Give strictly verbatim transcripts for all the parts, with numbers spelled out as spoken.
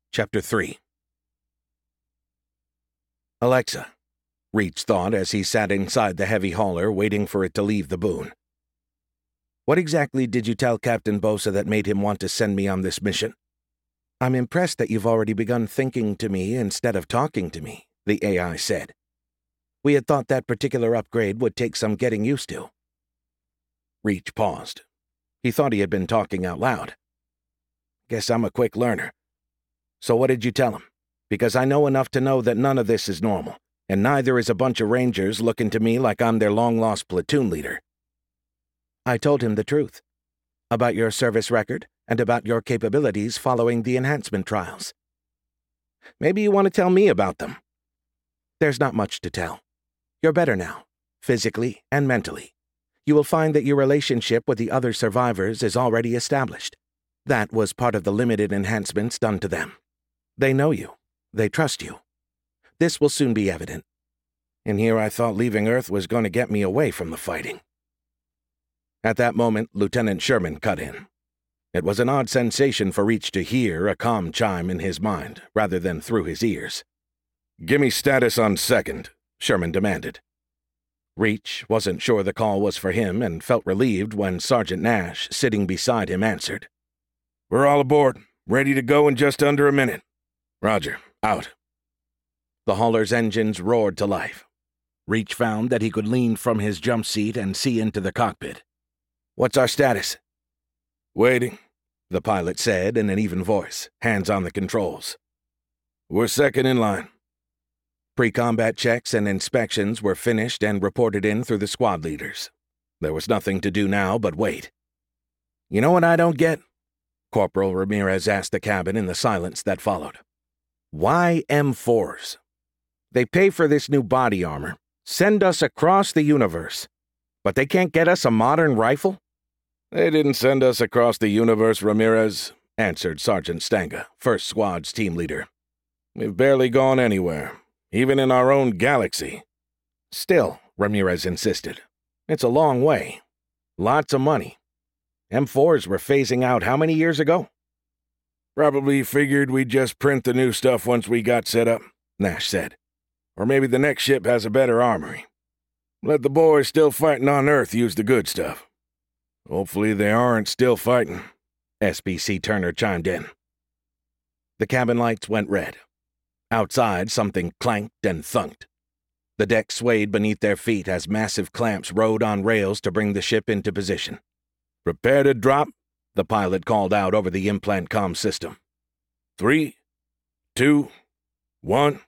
Chapter three. Alexa, Reach thought as he sat inside the heavy hauler waiting for it to leave the boon. What exactly did you tell Captain Bosa that made him want to send me on this mission? I'm impressed that you've already begun thinking to me instead of talking to me, the A I said. We had thought that particular upgrade would take some getting used to. Reach paused. He thought he had been talking out loud. Guess I'm a quick learner. So what did you tell him? Because I know enough to know that none of this is normal, and neither is a bunch of Rangers looking to me like I'm their long-lost platoon leader. I told him the truth. About your service record, and about your capabilities following the enhancement trials. Maybe you want to tell me about them. There's not much to tell. You're better now, physically and mentally. You will find that your relationship with the other survivors is already established. That was part of the limited enhancements done to them. They know you. They trust you. This will soon be evident. And here I thought leaving Earth was going to get me away from the fighting. At that moment, Lieutenant Sherman cut in. It was an odd sensation for Reach to hear a comm chime in his mind, rather than through his ears. "Give me status on second," Sherman demanded. Reach wasn't sure the call was for him and felt relieved when Sergeant Nash, sitting beside him, answered. "We're all aboard, ready to go in just under a minute. Roger, out." The hauler's engines roared to life. Reach found that he could lean from his jump seat and see into the cockpit. "What's our status?" "Waiting," the pilot said in an even voice, hands on the controls. "We're second in line." Pre-combat checks and inspections were finished and reported in through the squad leaders. There was nothing to do now but wait. "You know what I don't get?" Corporal Ramirez asked the cabin in the silence that followed. "Why M fours? They pay for this new body armor, send us across the universe, but they can't get us a modern rifle?" "They didn't send us across the universe, Ramirez," answered Sergeant Stanga, first squad's team leader. "We've barely gone anywhere, even in our own galaxy." "Still," Ramirez insisted, "it's a long way. Lots of money. M fours were phasing out how many years ago?" "Probably figured we'd just print the new stuff once we got set up," Nash said. "Or maybe the next ship has a better armory. Let the boys still fighting on Earth use the good stuff." "Hopefully they aren't still fighting," S P C Turner chimed in. The cabin lights went red. Outside, something clanked and thunked. The deck swayed beneath their feet as massive clamps rode on rails to bring the ship into position. "Prepare to drop," the pilot called out over the implant comm system. Three, two, one.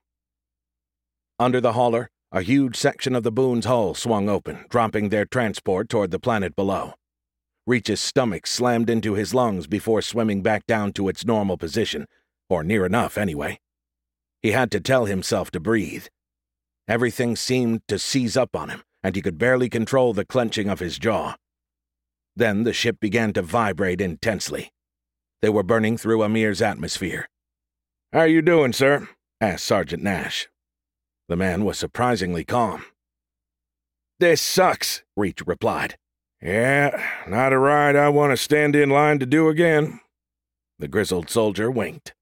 Under the hauler, a huge section of the Boon's hull swung open, dropping their transport toward the planet below. Reach's stomach slammed into his lungs before swimming back down to its normal position, or near enough anyway. He had to tell himself to breathe. Everything seemed to seize up on him, and he could barely control the clenching of his jaw. Then the ship began to vibrate intensely. They were burning through Amir's atmosphere. "How are you doing, sir?" asked Sergeant Nash. The man was surprisingly calm. "This sucks," Reach replied. "Yeah, not a ride I want to stand in line to do again." The grizzled soldier winked.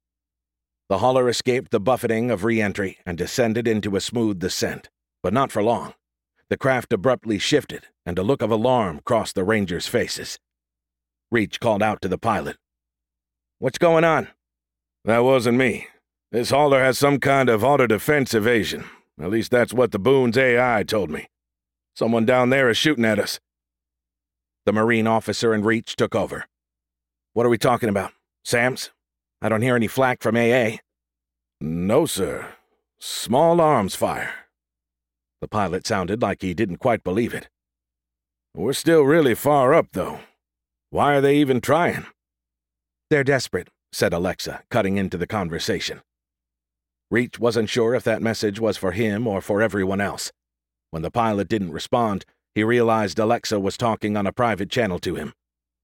The hauler escaped the buffeting of re-entry and descended into a smooth descent, but not for long. The craft abruptly shifted, and a look of alarm crossed the Rangers' faces. Reach called out to the pilot. "What's going on?" "That wasn't me. This hauler has some kind of auto-defense evasion. At least that's what the Boon's A I told me. Someone down there is shooting at us." The Marine officer in Reach took over. "What are we talking about? SAMs? I don't hear any flak from A A." "No, sir. Small arms fire." The pilot sounded like he didn't quite believe it. "We're still really far up, though. Why are they even trying?" "They're desperate," said Alexa, cutting into the conversation. Reach wasn't sure if that message was for him or for everyone else. When the pilot didn't respond, he realized Alexa was talking on a private channel to him.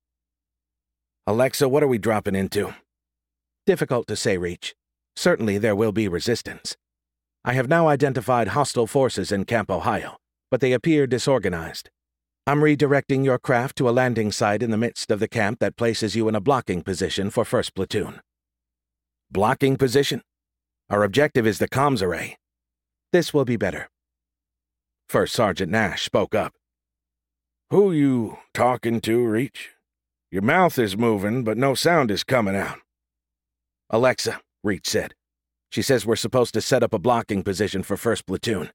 "Alexa, what are we dropping into?" "Difficult to say, Reach. Certainly there will be resistance. I have now identified hostile forces in Camp Ohio, but they appear disorganized. I'm redirecting your craft to a landing site in the midst of the camp that places you in a blocking position for first Platoon." Blocking position? Our objective is the comms array. This will be better. First Sergeant Nash spoke up. Who you talking to, Reach? Your mouth is moving, but no sound is coming out. Alexa, Reach said. She says we're supposed to set up a blocking position for first Platoon.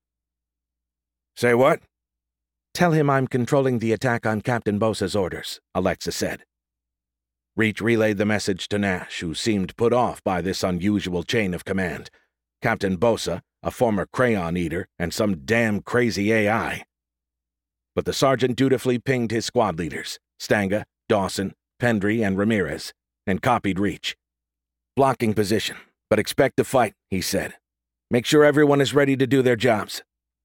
Say what? Tell him I'm controlling the attack on Captain Bosa's orders, Alexa said. Reach relayed the message to Nash, who seemed put off by this unusual chain of command. Captain Bosa, a former crayon eater, and some damn crazy A I. But the sergeant dutifully pinged his squad leaders, Stanga, Dawson, Pendry, and Ramirez, and copied Reach. Blocking position, but expect to fight, he said. Make sure everyone is ready to do their jobs.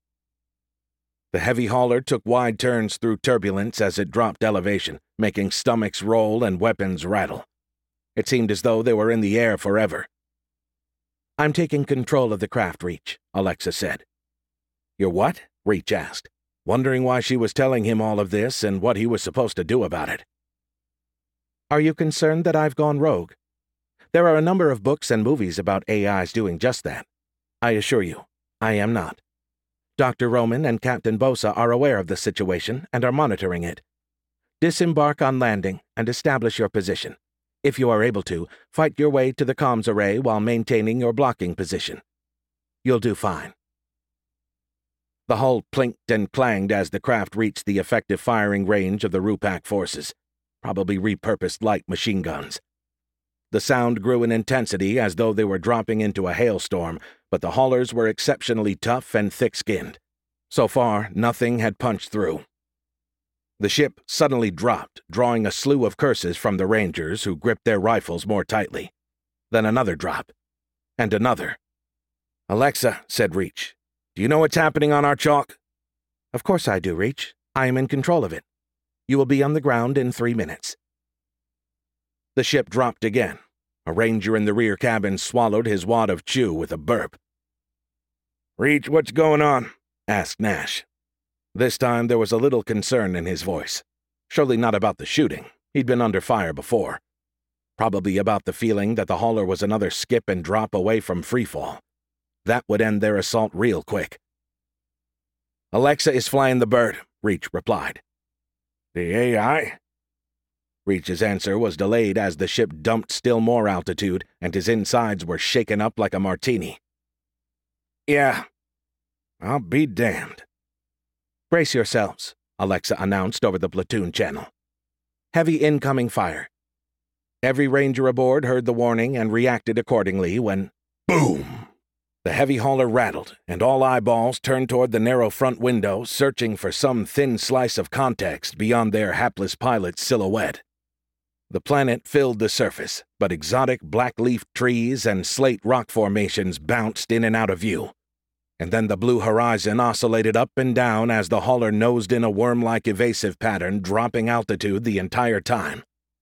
The heavy hauler took wide turns through turbulence as it dropped elevation, making stomachs roll and weapons rattle. It seemed as though they were in the air forever. I'm taking control of the craft, Reach, Alexa said. You're what? Reach asked, wondering why she was telling him all of this and what he was supposed to do about it. Are you concerned that I've gone rogue? There are a number of books and movies about A Is doing just that. I assure you, I am not. Doctor Roman and Captain Bosa are aware of the situation and are monitoring it. Disembark on landing and establish your position. If you are able to, fight your way to the comms array while maintaining your blocking position. You'll do fine. The hull plinked and clanged as the craft reached the effective firing range of the Rupak forces, probably repurposed light machine guns. The sound grew in intensity as though they were dropping into a hailstorm, but the haulers were exceptionally tough and thick-skinned. So far, nothing had punched through. The ship suddenly dropped, drawing a slew of curses from the Rangers, who gripped their rifles more tightly. Then another drop. And another. Alexa, said Reach, do you know what's happening on our chalk? Of course I do, Reach. I am in control of it. You will be on the ground in three minutes. The ship dropped again. A Ranger in the rear cabin swallowed his wad of chew with a burp. Reach, what's going on? Asked Nash. This time there was a little concern in his voice. Surely not about the shooting. He'd been under fire before. Probably about the feeling that the hauler was another skip and drop away from freefall. That would end their assault real quick. Alexa is flying the bird, Reach replied. The A I? Reach's answer was delayed as the ship dumped still more altitude and his insides were shaken up like a martini. Yeah, I'll be damned. Brace yourselves, Alexa announced over the platoon channel. Heavy incoming fire. Every Ranger aboard heard the warning and reacted accordingly when, boom! The heavy hauler rattled, and all eyeballs turned toward the narrow front window, searching for some thin slice of context beyond their hapless pilot's silhouette. The planet filled the surface, but exotic black-leaf trees and slate rock formations bounced in and out of view. And then the blue horizon oscillated up and down as the hauler nosed in a worm-like evasive pattern, dropping altitude the entire time.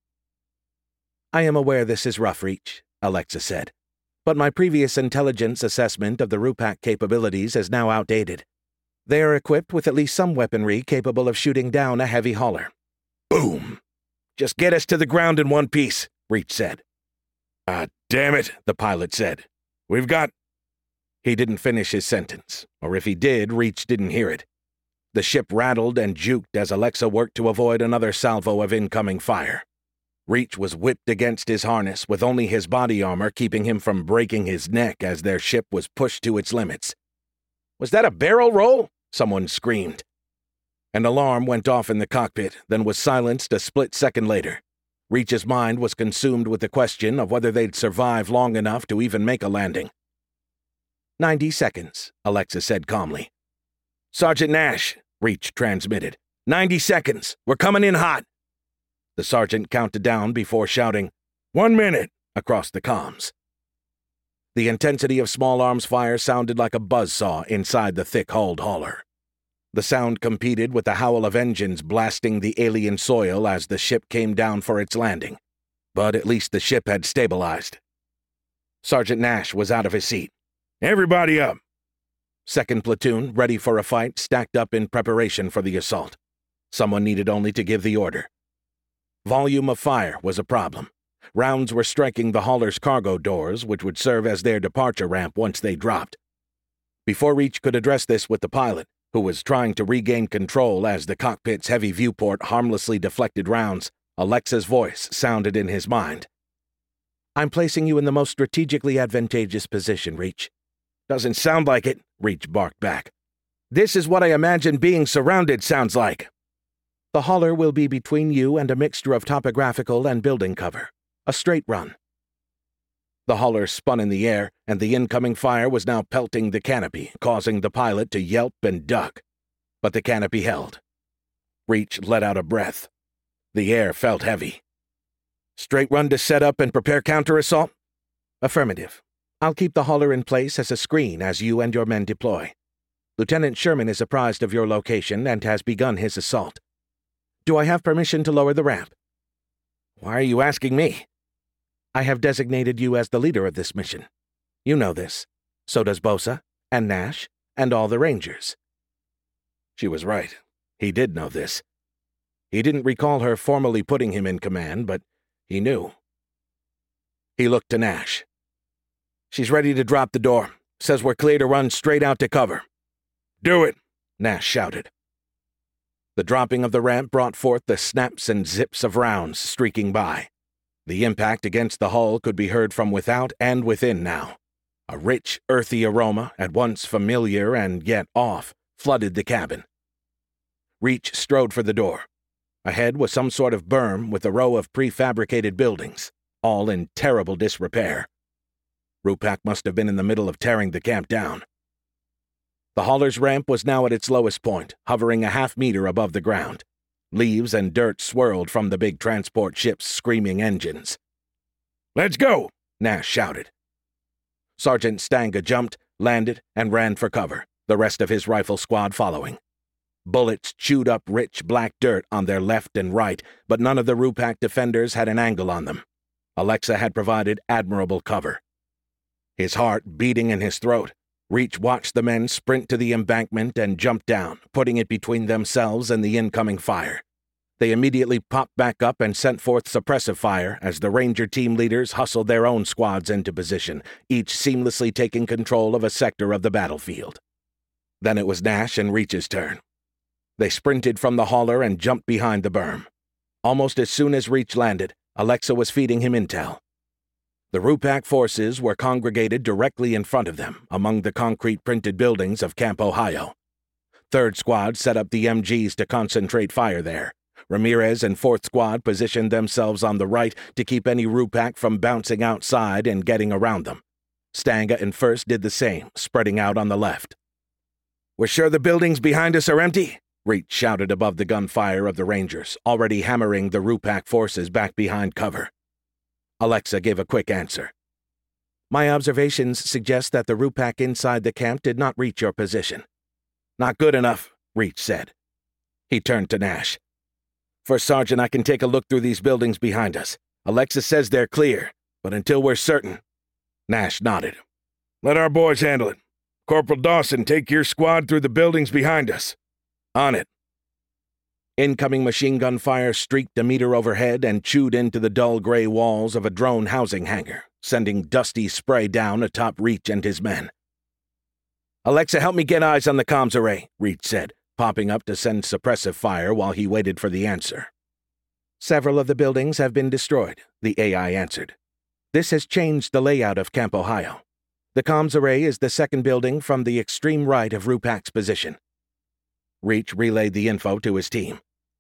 I am aware this is rough, Reach, Alexa said, but my previous intelligence assessment of the Rupak capabilities is now outdated. They are equipped with at least some weaponry capable of shooting down a heavy hauler. Boom! Just get us to the ground in one piece, Reach said. Ah, damn it, the pilot said. We've got... He didn't finish his sentence, or if he did, Reach didn't hear it. The ship rattled and juked as Alexa worked to avoid another salvo of incoming fire. Reach was whipped against his harness, with only his body armor keeping him from breaking his neck as their ship was pushed to its limits. Was that a barrel roll? Someone screamed. An alarm went off in the cockpit, then was silenced a split second later. Reach's mind was consumed with the question of whether they'd survive long enough to even make a landing. Ninety seconds, Alexa said calmly. Sergeant Nash, Reach transmitted. Ninety seconds. We're coming in hot. The sergeant counted down before shouting, One minute, across the comms. The intensity of small arms fire sounded like a buzzsaw inside the thick-hulled hauler. The sound competed with the howl of engines blasting the alien soil as the ship came down for its landing. But at least the ship had stabilized. Sergeant Nash was out of his seat. Everybody up! Second platoon, ready for a fight, stacked up in preparation for the assault. Someone needed only to give the order. Volume of fire was a problem. Rounds were striking the hauler's cargo doors, which would serve as their departure ramp once they dropped. Before Reach could address this with the pilot, who was trying to regain control as the cockpit's heavy viewport harmlessly deflected rounds, Alexa's voice sounded in his mind. "I'm placing you in the most strategically advantageous position, Reach." "Doesn't sound like it," Reach barked back. "This is what I imagine being surrounded sounds like." "The hauler will be between you and a mixture of topographical and building cover. A straight run." The hauler spun in the air, and the incoming fire was now pelting the canopy, causing the pilot to yelp and duck. But the canopy held. Reach let out a breath. The air felt heavy. "Straight run to set up and prepare counter-assault?" "Affirmative. I'll keep the hauler in place as a screen as you and your men deploy. Lieutenant Sherman is apprised of your location and has begun his assault. Do I have permission to lower the ramp?" "Why are you asking me?" "I have designated you as the leader of this mission. You know this. So does Bosa, and Nash, and all the Rangers." She was right. He did know this. He didn't recall her formally putting him in command, but he knew. He looked to Nash. "She's ready to drop the door. Says we're clear to run straight out to cover." "Do it," Nash shouted. The dropping of the ramp brought forth the snaps and zips of rounds streaking by. The impact against the hull could be heard from without and within now. A rich, earthy aroma, at once familiar and yet off, flooded the cabin. Reach strode for the door. Ahead was some sort of berm with a row of prefabricated buildings, all in terrible disrepair. Rupak must have been in the middle of tearing the camp down. The hauler's ramp was now at its lowest point, hovering a half meter above the ground. Leaves and dirt swirled from the big transport ship's screaming engines. "Let's go!" Nash shouted. Sergeant Stanga jumped, landed, and ran for cover, the rest of his rifle squad following. Bullets chewed up rich black dirt on their left and right, but none of the Rupak defenders had an angle on them. Alexa had provided admirable cover. His heart beating in his throat, Reach watched the men sprint to the embankment and jump down, putting it between themselves and the incoming fire. They immediately popped back up and sent forth suppressive fire as the Ranger team leaders hustled their own squads into position, each seamlessly taking control of a sector of the battlefield. Then it was Nash and Reach's turn. They sprinted from the hauler and jumped behind the berm. Almost as soon as Reach landed, Alexa was feeding him intel. The Rupak forces were congregated directly in front of them, among the concrete-printed buildings of Camp Ohio. Third Squad set up the M Gs to concentrate fire there. Ramirez and Fourth Squad positioned themselves on the right to keep any Rupak from bouncing outside and getting around them. Stanga and First did the same, spreading out on the left. "We're sure the buildings behind us are empty?" Reach shouted above the gunfire of the Rangers, already hammering the Rupak forces back behind cover. Alexa gave a quick answer. "My observations suggest that the Rupak inside the camp did not reach your position." "Not good enough," Reach said. He turned to Nash. "First Sergeant, I can take a look through these buildings behind us. Alexa says they're clear, but until we're certain..." Nash nodded. "Let our boys handle it. Corporal Dawson, take your squad through the buildings behind us." "On it." Incoming machine gun fire streaked a meter overhead and chewed into the dull gray walls of a drone housing hangar, sending dusty spray down atop Reach and his men. "Alexa, help me get eyes on the comms array," Reach said, popping up to send suppressive fire while he waited for the answer. "Several of the buildings have been destroyed," the A I answered. "This has changed the layout of Camp Ohio. The comms array is the second building from the extreme right of Rupak's position." Reach relayed the info to his team.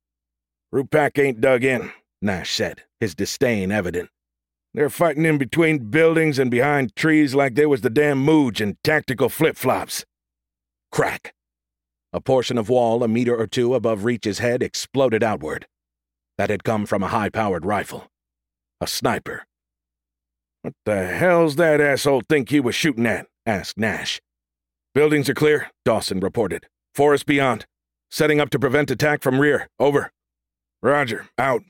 "Rupak ain't dug in," Nash said, his disdain evident. "They're fighting in between buildings and behind trees like they was the damn Mooj and tactical flip-flops." Crack! A portion of wall a meter or two above Reach's head exploded outward. That had come from a high-powered rifle. A sniper. "What the hell's that asshole think he was shooting at?" asked Nash. "Buildings are clear," Dawson reported. "Forest beyond. Setting up to prevent attack from rear. Over." "Roger. Out."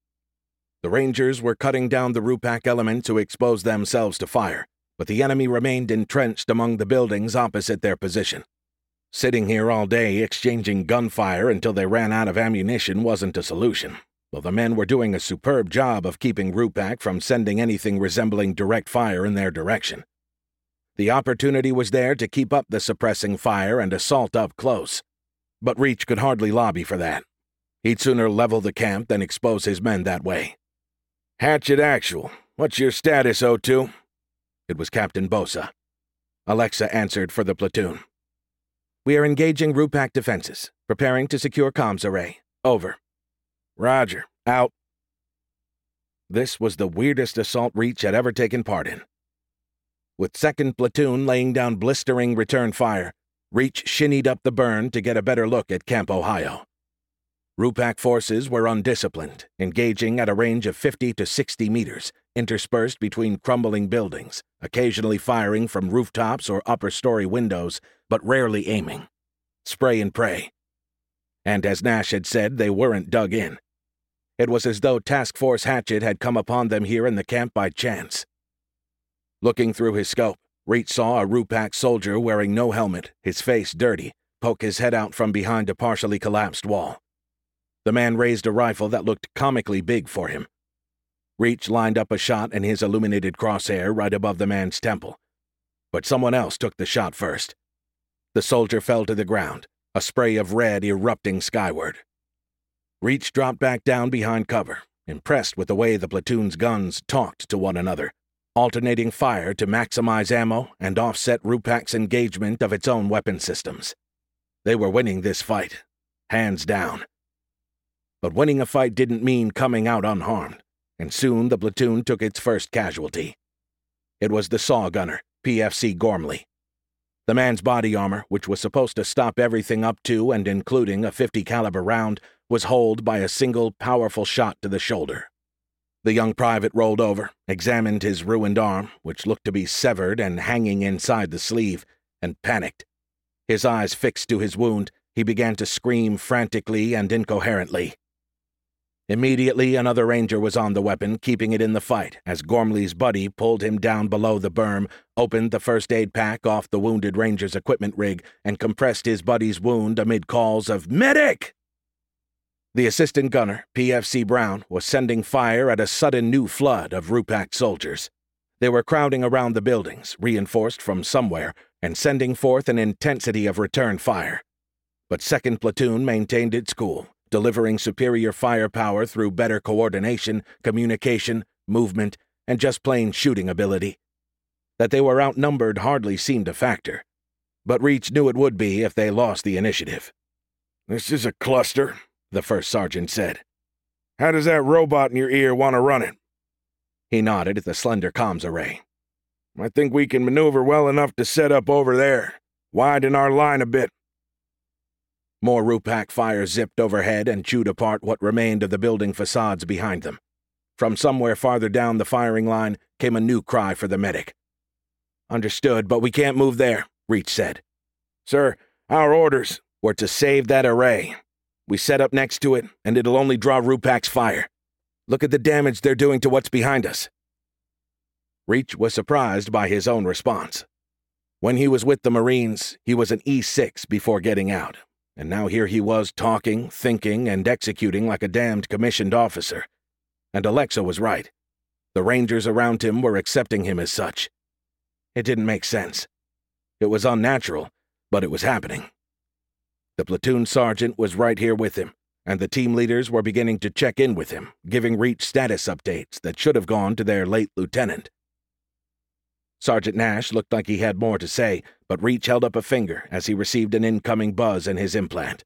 The Rangers were cutting down the Rupak element to expose themselves to fire, but the enemy remained entrenched among the buildings opposite their position. Sitting here all day exchanging gunfire until they ran out of ammunition wasn't a solution, though the men were doing a superb job of keeping Rupak from sending anything resembling direct fire in their direction. The opportunity was there to keep up the suppressing fire and assault up close, but Reach could hardly lobby for that. He'd sooner level the camp than expose his men that way. "Hatchet Actual, what's your status, O two? It was Captain Bosa. Alexa answered for the platoon. "We are engaging Rupak defenses, preparing to secure comms array. Over." "Roger. Out." This was the weirdest assault Reach had ever taken part in. With second Platoon laying down blistering return fire, Reach shinnied up the burn to get a better look at Camp Ohio. Rupak forces were undisciplined, engaging at a range of fifty to sixty meters, interspersed between crumbling buildings, occasionally firing from rooftops or upper-story windows, but rarely aiming. Spray and pray. And as Nash had said, they weren't dug in. It was as though Task Force Hatchet had come upon them here in the camp by chance. Looking through his scope, Reach saw a Rupak soldier wearing no helmet, his face dirty, poke his head out from behind a partially collapsed wall. The man raised a rifle that looked comically big for him. Reach lined up a shot in his illuminated crosshair right above the man's temple. But someone else took the shot first. The soldier fell to the ground, a spray of red erupting skyward. Reach dropped back down behind cover, impressed with the way the platoon's guns talked to one another, alternating fire to maximize ammo and offset Rupak's engagement of its own weapon systems. They were winning this fight, hands down. But winning a fight didn't mean coming out unharmed, and soon the platoon took its first casualty. It was the saw gunner, P F C Gormley. The man's body armor, which was supposed to stop everything up to and including a fifty caliber round, was holed by a single powerful shot to the shoulder. The young private rolled over, examined his ruined arm, which looked to be severed and hanging inside the sleeve, and panicked. His eyes fixed to his wound, he began to scream frantically and incoherently. Immediately, another ranger was on the weapon, keeping it in the fight, as Gormley's buddy pulled him down below the berm, opened the first aid pack off the wounded ranger's equipment rig, and compressed his buddy's wound amid calls of "Medic!" The assistant gunner, P F C Brown, was sending fire at a sudden new flood of Rupak soldiers. They were crowding around the buildings, reinforced from somewhere, and sending forth an intensity of return fire. But second Platoon maintained its cool, delivering superior firepower through better coordination, communication, movement, and just plain shooting ability. That they were outnumbered hardly seemed a factor, but Reach knew it would be if they lost the initiative. "This is a cluster," the first sergeant said. "How does that robot in your ear want to run it?" He nodded at the slender comms array. "I think we can maneuver well enough to set up over there. Widen our line a bit." More Rupak fire zipped overhead and chewed apart what remained of the building facades behind them. From somewhere farther down the firing line came a new cry for the medic. "Understood, but we can't move there," Reach said. "Sir, our orders were to save that array. We set up next to it, and it'll only draw Rupak's fire. Look at the damage they're doing to what's behind us." Reach was surprised by his own response. When he was with the Marines, he was an E six before getting out. And now here he was talking, thinking, and executing like a damned commissioned officer. And Alexa was right. The Rangers around him were accepting him as such. It didn't make sense. It was unnatural, but it was happening. The platoon sergeant was right here with him, and the team leaders were beginning to check in with him, giving Reach status updates that should have gone to their late lieutenant. Sergeant Nash looked like he had more to say, but Reach held up a finger as he received an incoming buzz in his implant.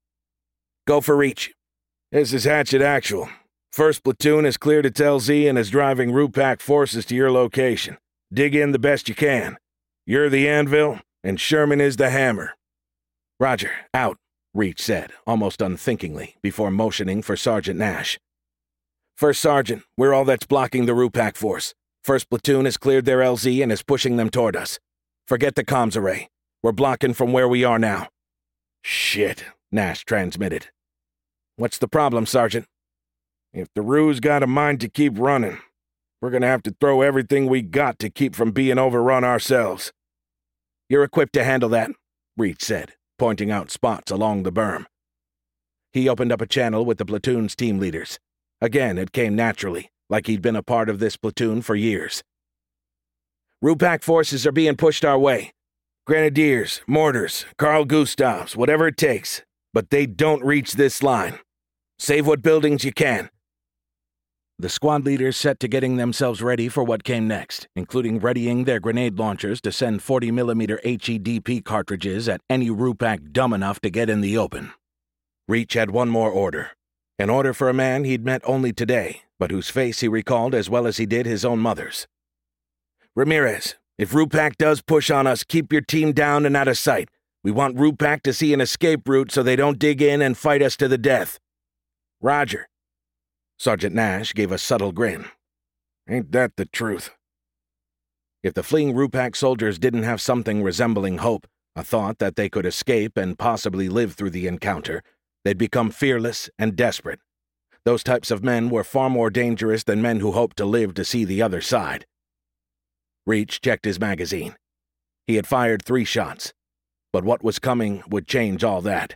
"Go for Reach. This is Hatchet Actual. First Platoon has cleared its L Z and is driving Rupak forces to your location. Dig in the best you can. You're the anvil, and Sherman is the hammer." "Roger, out," Reach said, almost unthinkingly, before motioning for Sergeant Nash. "First Sergeant, we're all that's blocking the Rupak force. First Platoon has cleared their L Z and is pushing them toward us. Forget the comms array. We're blocking from where we are now." "Shit," Nash transmitted. "What's the problem, Sergeant?" "If the Ru's got a mind to keep running, we're gonna have to throw everything we got to keep from being overrun ourselves." "You're equipped to handle that," Reach said, pointing out spots along the berm. He opened up a channel with the platoon's team leaders. Again, it came naturally, like he'd been a part of this platoon for years. "Rupak forces are being pushed our way. Grenadiers, mortars, Carl Gustavs, whatever it takes. But they don't reach this line. Save what buildings you can." The squad leaders set to getting themselves ready for what came next, including readying their grenade launchers to send forty millimeter H E D P cartridges at any Rupak dumb enough to get in the open. Reach had one more order. An order for a man he'd met only today, but whose face he recalled as well as he did his own mother's. "Ramirez, if Rupak does push on us, keep your team down and out of sight. We want Rupak to see an escape route so they don't dig in and fight us to the death." "Roger." Sergeant Nash gave a subtle grin. "Ain't that the truth?" If the fleeing Rupak soldiers didn't have something resembling hope, a thought that they could escape and possibly live through the encounter, they'd become fearless and desperate. Those types of men were far more dangerous than men who hoped to live to see the other side. Reach checked his magazine. He had fired three shots, but what was coming would change all that.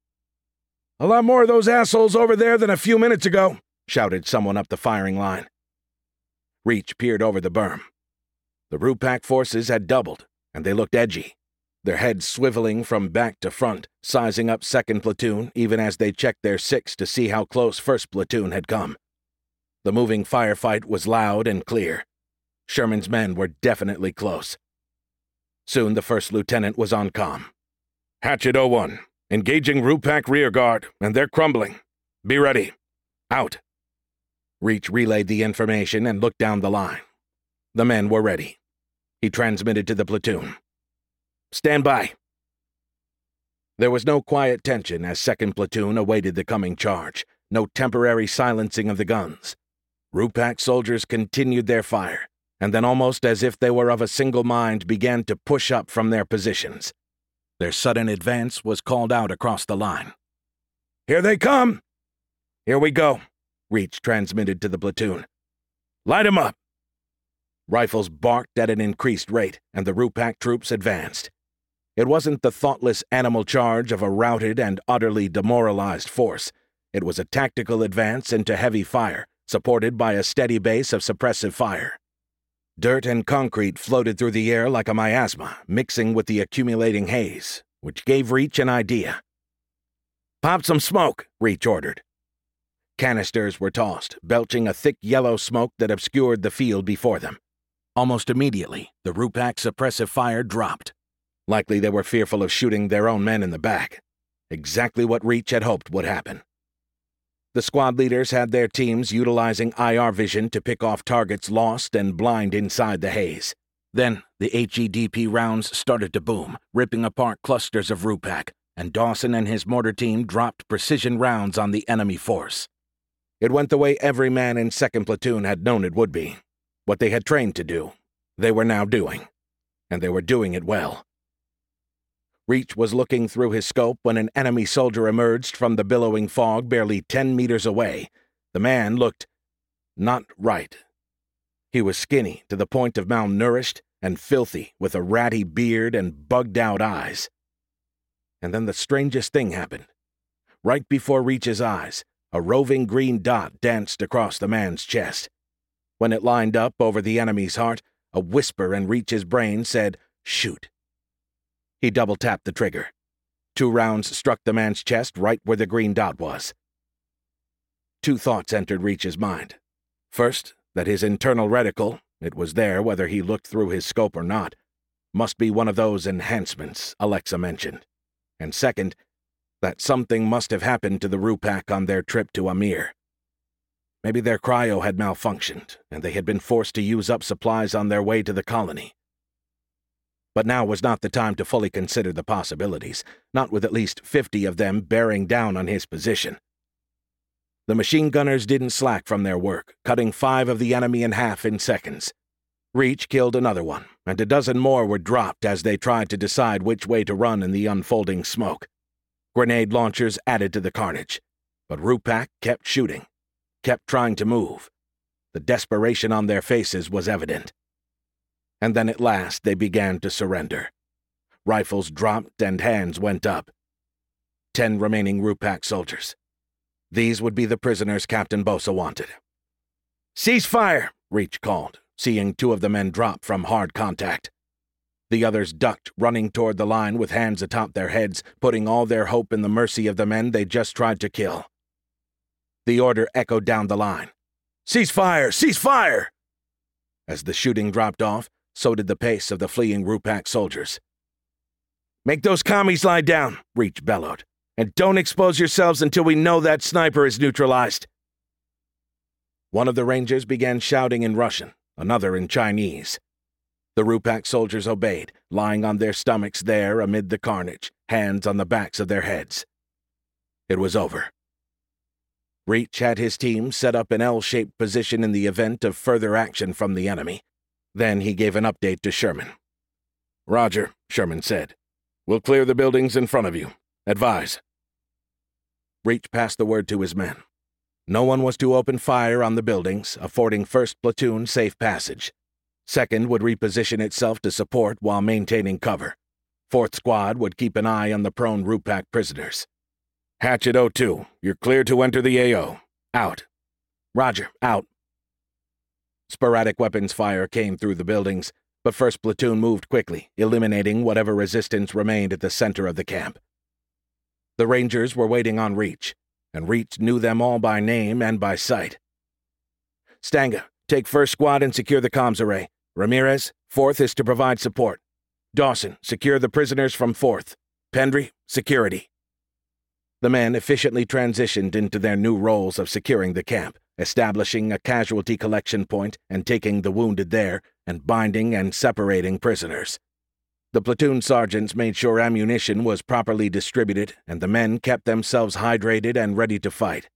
"A lot more of those assholes over there than a few minutes ago," shouted someone up the firing line. Reach peered over the berm. The Rupak forces had doubled, and they looked edgy, their heads swiveling from back to front, sizing up second platoon even as they checked their six to see how close first platoon had come. The moving firefight was loud and clear. Sherman's men were definitely close. Soon the first lieutenant was on comm. "Hatchet oh one, engaging Rupak rearguard, and they're crumbling. Be ready. Out." Reach relayed the information and looked down the line. The men were ready. He transmitted to the platoon. "Stand by." There was no quiet tension as second platoon awaited the coming charge, no temporary silencing of the guns. Rupak soldiers continued their fire, and then almost as if they were of a single mind began to push up from their positions. Their sudden advance was called out across the line. "Here they come!" "Here we go," Reach transmitted to the platoon. "Light 'em up!" Rifles barked at an increased rate, and the Rupak troops advanced. It wasn't the thoughtless animal charge of a routed and utterly demoralized force. It was a tactical advance into heavy fire, supported by a steady base of suppressive fire. Dirt and concrete floated through the air like a miasma, mixing with the accumulating haze, which gave Reach an idea. "Pop some smoke," Reach ordered. Canisters were tossed, belching a thick yellow smoke that obscured the field before them. Almost immediately, the Rupak suppressive fire dropped. Likely they were fearful of shooting their own men in the back. Exactly what Reach had hoped would happen. The squad leaders had their teams utilizing I R vision to pick off targets lost and blind inside the haze. Then, the H E D P rounds started to boom, ripping apart clusters of Rupak, and Dawson and his mortar team dropped precision rounds on the enemy force. It went the way every man in second platoon had known it would be. What they had trained to do, they were now doing. And they were doing it well. Reach was looking through his scope when an enemy soldier emerged from the billowing fog barely ten meters away. The man looked not right. He was skinny to the point of malnourished and filthy with a ratty beard and bugged-out eyes. And then the strangest thing happened. Right before Reach's eyes, a roving green dot danced across the man's chest. When it lined up over the enemy's heart, a whisper in Reach's brain said, "Shoot." He double-tapped the trigger. Two rounds struck the man's chest right where the green dot was. Two thoughts entered Reach's mind. First, that his internal reticle, it was there whether he looked through his scope or not, must be one of those enhancements Alexa mentioned. And second, that something must have happened to the Rupak on their trip to Amir. Maybe their cryo had malfunctioned, and they had been forced to use up supplies on their way to the colony. But now was not the time to fully consider the possibilities, not with at least fifty of them bearing down on his position. The machine gunners didn't slack from their work, cutting five of the enemy in half in seconds. Reach killed another one, and a dozen more were dropped as they tried to decide which way to run in the unfolding smoke. Grenade launchers added to the carnage, but Rupak kept shooting, kept trying to move. The desperation on their faces was evident. And then at last they began to surrender. Rifles dropped and hands went up. Ten remaining Rupak soldiers. These would be the prisoners Captain Bosa wanted. "Cease fire!" Reach called, seeing two of the men drop from hard contact. The others ducked, running toward the line with hands atop their heads, putting all their hope in the mercy of the men they just tried to kill. The order echoed down the line. "Cease fire! Cease fire!" As the shooting dropped off, so did the pace of the fleeing Rupak soldiers. "Make those commies lie down," Reach bellowed. "And don't expose yourselves until we know that sniper is neutralized." One of the Rangers began shouting in Russian, another in Chinese. The Rupak soldiers obeyed, lying on their stomachs there amid the carnage, hands on the backs of their heads. It was over. Reach had his team set up an L-shaped position in the event of further action from the enemy. Then he gave an update to Sherman. "Roger," Sherman said. "We'll clear the buildings in front of you. Advise." Reach passed the word to his men. No one was to open fire on the buildings, affording first Platoon safe passage. Second would reposition itself to support while maintaining cover. Fourth Squad would keep an eye on the prone Rupak prisoners. "Hatchet oh two, you're clear to enter the A O. Out." "Roger, out." Sporadic weapons fire came through the buildings, but first Platoon moved quickly, eliminating whatever resistance remained at the center of the camp. The Rangers were waiting on Reach, and Reach knew them all by name and by sight. "Stanga, take first Squad and secure the comms array. Ramirez, fourth is to provide support. Dawson, secure the prisoners from fourth. Pendry, security." The men efficiently transitioned into their new roles of securing the camp, establishing a casualty collection point and taking the wounded there, and binding and separating prisoners. The platoon sergeants made sure ammunition was properly distributed, and the men kept themselves hydrated and ready to fight.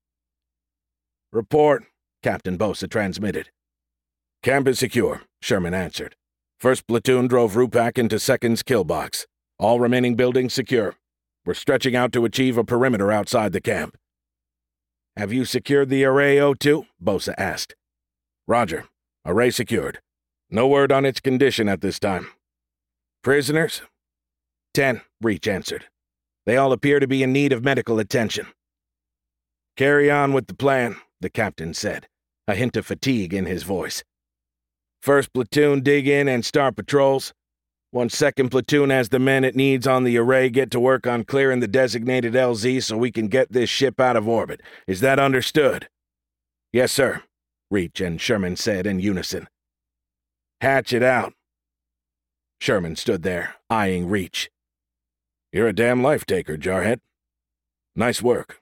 "Report," Captain Bosa transmitted. "Camp is secure," Sherman answered. "First platoon drove Rupak into second's kill box. All remaining buildings secure. We're stretching out to achieve a perimeter outside the camp." "Have you secured the array oh two? Bosa asked. "Roger. Array secured. No word on its condition at this time." "Prisoners?" Ten, Reach answered. "They all appear to be in need of medical attention." "Carry on with the plan," the captain said, a hint of fatigue in his voice. "First platoon dig in and start patrols. Once second platoon has the men it needs on the array, get to work on clearing the designated L Z so we can get this ship out of orbit. Is that understood?" "Yes, sir," Reach and Sherman said in unison. "Hatch it out." Sherman stood there, eyeing Reach. "You're a damn life-taker, Jarhead. Nice work."